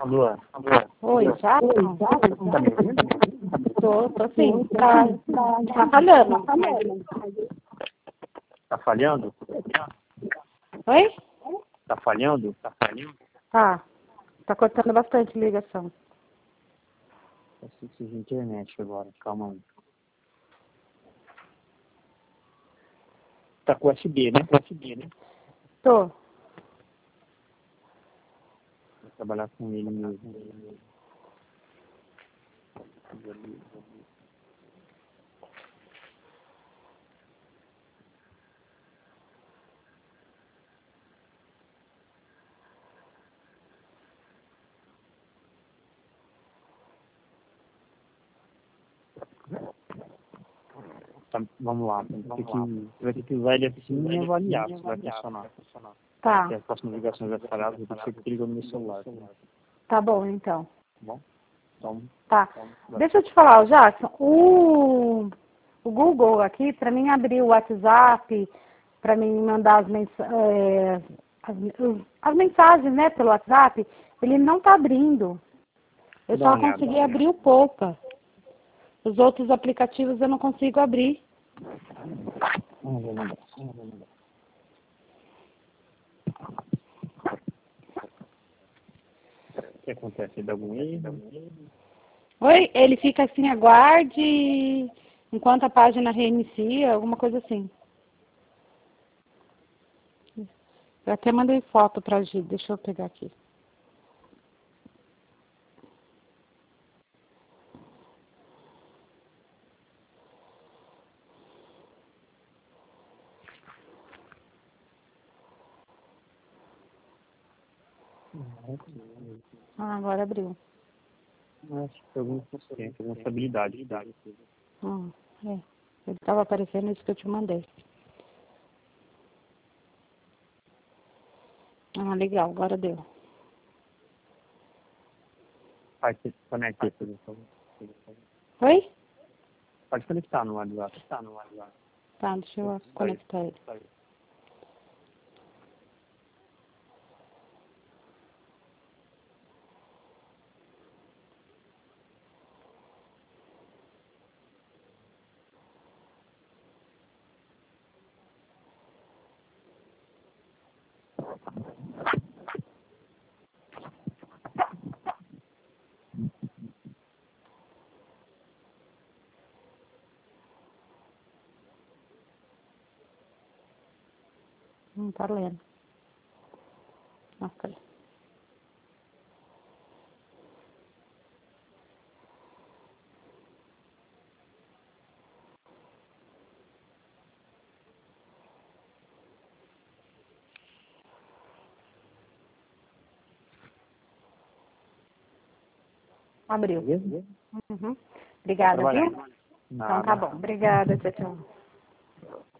Alô? Oi, já? Tá me ouvindo? Tô sim. Tá falhando. Tá falhando? Oi? Tá falhando? Tá cortando bastante ligação. Eu preciso de internet agora, calma aí. Tá com USB, né? Tô. Vou trabalhar com ele mesmo. Tá, vamos lá, você vai ter que usar ele assim e avaliar se vai funcionar. Tá. Porque as próximas ligações vai falhar, eu vou ter que ser que ligou no meu celular. Tá Tá bom, então. bom? Então, Tá. Deixa eu te falar, Jackson. O Google aqui, pra mim abrir o WhatsApp, pra mim mandar as mensagens, né, pelo WhatsApp, ele não tá abrindo. Eu dá uma só olhada. consegui abrir o Poupa. Os outros aplicativos eu não consigo abrir. Vou mandar. O que acontece? Dá algum erro? Oi? Ele fica assim, aguarde enquanto a página reinicia, alguma coisa assim. Eu até mandei foto pra Gi, deixa eu pegar aqui. Agora abriu. Acho que foi alguma consciência, alguma estabilidade. É. Ele estava aparecendo isso que eu te mandei. Legal, agora deu. Vai, você conecta aí, por favor. Oi? Pode conectar no WhatsApp. Tá, deixa eu conectar ele. Não tá lendo. Ok. Abriu. Beleza? Uhum. Obrigada, viu? Trabalhando. Então tá bom. Obrigada, tchau, tchau.